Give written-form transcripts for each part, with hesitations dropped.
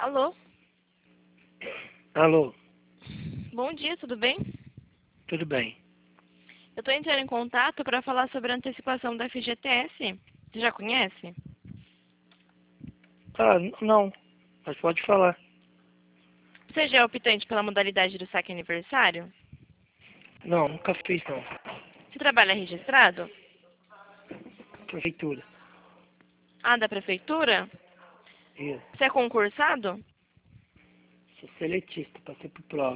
Alô? Alô, Bom dia, tudo bem? tudo bem? Eu estou entrando em contato para falar sobre a antecipação da FGTS. Você já conhece? Ah, não, mas pode falar. Você já é optante pela modalidade do saque aniversário? Não, nunca fiz não. Você trabalha registrado? Prefeitura. Ah, da prefeitura? Isso. Você é concursado? Sou seletista, passei por prova.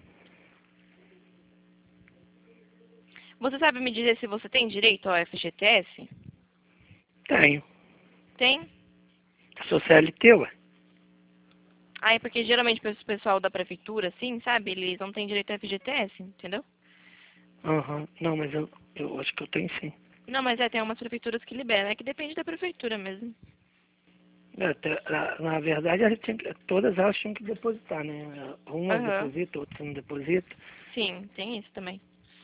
Você sabe me dizer se você tem direito ao FGTS? Tenho. Tem? Sou CLT, ué. Ah, é porque geralmente o pessoal da prefeitura, assim, sabe? Eles não têm direito ao FGTS, entendeu? Aham. Não, mas eu acho que eu tenho sim. Não, mas tem umas prefeituras que liberam. É que depende da prefeitura mesmo. Na verdade, todas elas tinham que depositar, né? Uma Aham. deposita, outra não deposita. Sim, tem isso também.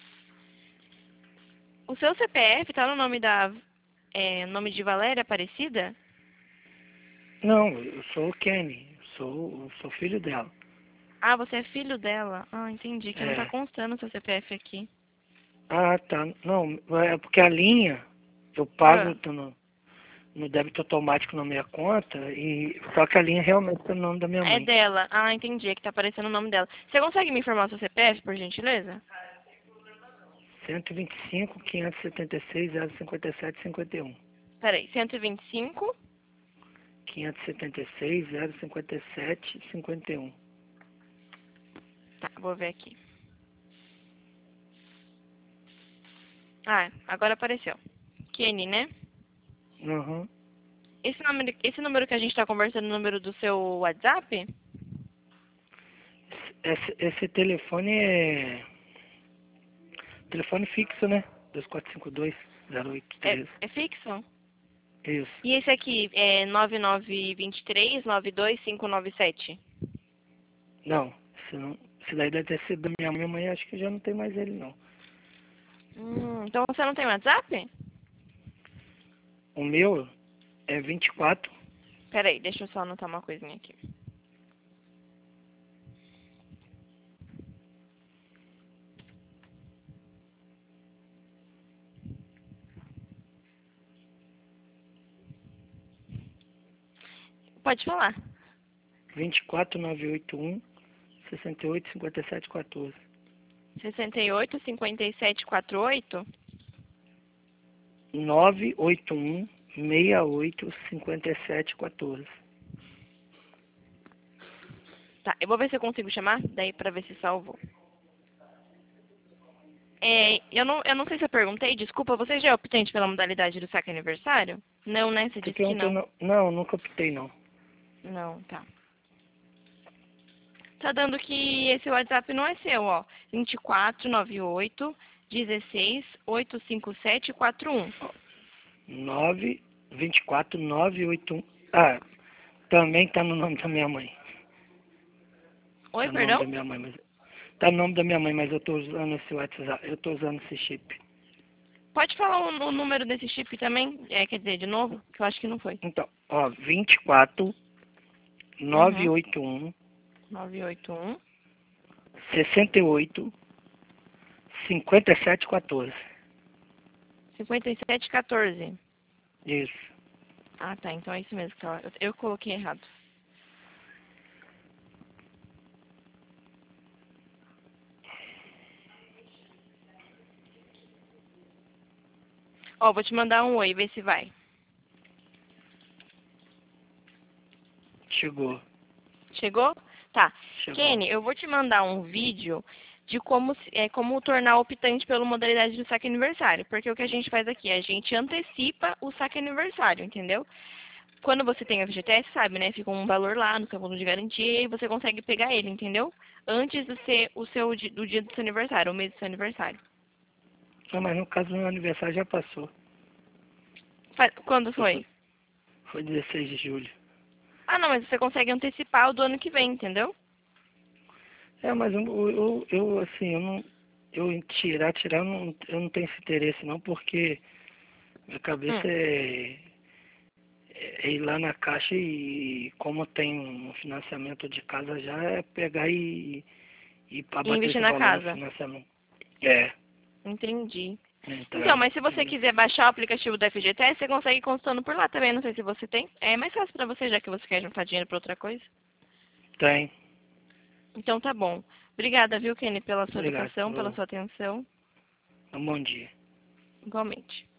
O seu CPF tá no nome nome de Valéria Aparecida? Não, eu sou o Kenny. Eu sou filho dela. Ah, você é filho dela. Ah, entendi, que não tá É. constando o seu CPF aqui. Ah, tá. Não, é porque a linha eu pago Ah, no débito automático na minha conta, e só que a linha realmente é o nome da minha é mãe. dela. Ah, entendi, é que tá aparecendo o nome dela. Você consegue me informar o seu CPF, por gentileza? 125, 576, 057, 51. Peraí, 125? 576, 057, 51. Tá, vou ver aqui. Ah, agora apareceu. Kenny, né? Uhum. Esse número que a gente tá conversando é o número do seu WhatsApp? Esse telefone é telefone fixo, né? 2452 É, 0813. é fixo? Isso. E esse aqui é 9923 92597? Não, esse daí deve ter sido da minha mãe. Minha mãe acho que já não tem mais ele, não. Então você não tem WhatsApp? O meu é 24. Peraí, deixa eu só anotar uma coisinha aqui. Pode falar. 24981 68 57 14. 68 57 48? 981 68 57 14. Tá, eu vou ver se eu consigo chamar, daí pra ver se salvou. Eu não sei se eu perguntei, desculpa, você já é optante pela modalidade do saque aniversário? Não, né? Você Você disse que perguntou, não. não, não, nunca optei, não. Não, tá. Tá dando que esse WhatsApp não é seu, ó. 2498 16 857 41. 9, 24, 981. Ah, também tá no nome da minha mãe. Oi, Tá no nome perdão? da minha mãe, mas tá no nome da minha mãe, mas eu tô usando esse WhatsApp, eu tô usando esse chip. Pode falar o número desse chip também? Quer dizer, de novo? Que eu acho que não foi. Então, ó, 24 Uhum. 981 981 68 57 14. 5714. Isso. Ah, tá. Então é isso mesmo. Eu coloquei errado. Ó, vou te mandar um oi, ver se vai. Chegou. Chegou? Tá. Chegou. Kenny, eu vou te mandar um vídeo de como tornar optante pela modalidade do saque aniversário. Porque o que a gente faz aqui, a gente antecipa o saque aniversário, entendeu? Quando você tem a FGTS, sabe, né? Fica um valor lá no seu fundo de garantia e você consegue pegar ele, entendeu? Antes de ser do dia do seu aniversário, o mês do seu aniversário. Ah, mas no caso, meu aniversário já passou. Quando foi? Foi 16 de julho. Ah, não, mas você consegue antecipar o do ano que vem, entendeu? É, mas assim, eu em tirar, eu não tenho esse interesse não, porque minha cabeça Hum. é ir lá na Caixa e como tem um financiamento de casa já, é pegar e para E bater investir esse na valor no casa. financiamento. É, Entendi. Então, entrar, mas se você entendeu? quiser baixar o aplicativo da FGTS, você consegue consultando por lá também. Não sei se você tem. É mais fácil pra você, já que você quer juntar dinheiro pra outra coisa. Tem. Então tá bom. Obrigada, viu, Kenny, pela sua Obrigado. educação, pela sua atenção. Um bom dia. Igualmente.